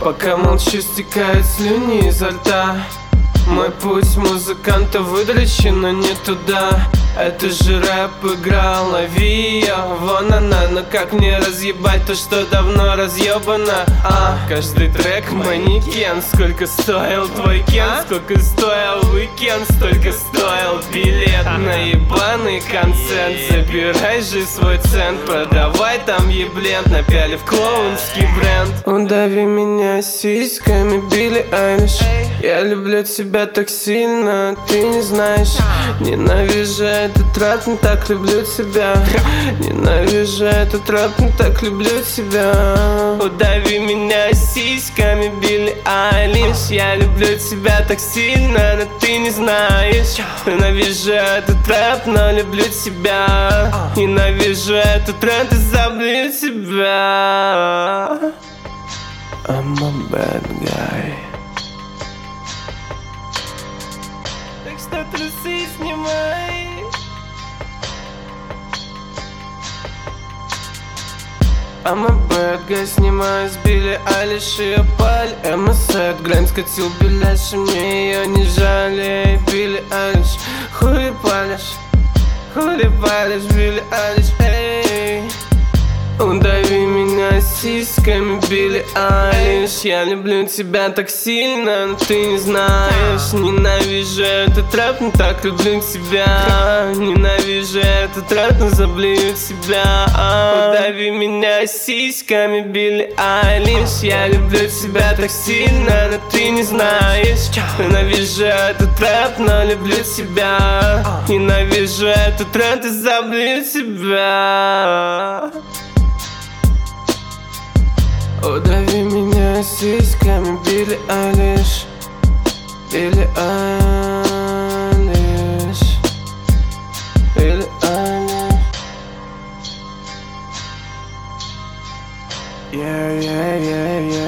Пока молчу, стекают слюни изо рта. Мой путь музыканта выдрочен, но не туда. Это же рэп игра, лови ее. Вон она, но как мне разъебать то, что давно разъебано? Каждый трек манекен. Сколько стоил твой кен? Сколько стоил уикенд? Столько стоил билет на ебаный концерт. Забирай же свой цент, продавай там еблент, напялив клоунский бренд. Удави меня сиськами, Билли Айлиш. Я люблю тебя так сильно, ты не знаешь. Ненавижу этот рэп, но так люблю тебя. Ненавижу этот рэп, но так люблю тебя. Удави меня сиськами, Билли Айлиш. Я люблю тебя так сильно, но ты не знаешь. Ненавижу этот рэп, но люблю тебя. Ненавижу этот рэп и заблю тебя. I'm a bad guy. Так что трусы снимай. I'm a bad guy, снимаю с Билли Айлиш и Паль МС. Грайм скатил беляш, и мне ее не жаль. Билли Айлиш, хули палишь, Билли Айлиш, эй. Удави меня сиськами, Билли Айлиш. Я люблю тебя так сильно, но ты не знаешь. Ненавижу этот рэп, но так люблю тебя. Ненавижу этот рэп, но заблюю тебя. Удави меня сиськами, Билли Айлиш. Я люблю тебя так сильно, но ты не знаешь. Ненавижу этот рэп, но люблю тебя. Ненавижу этот рэп и заблюю тебя. Удави меня сиськами, Билли Айлиш. Билли Айлиш. Билли Айлиш. Yeah, yeah, yeah, yeah.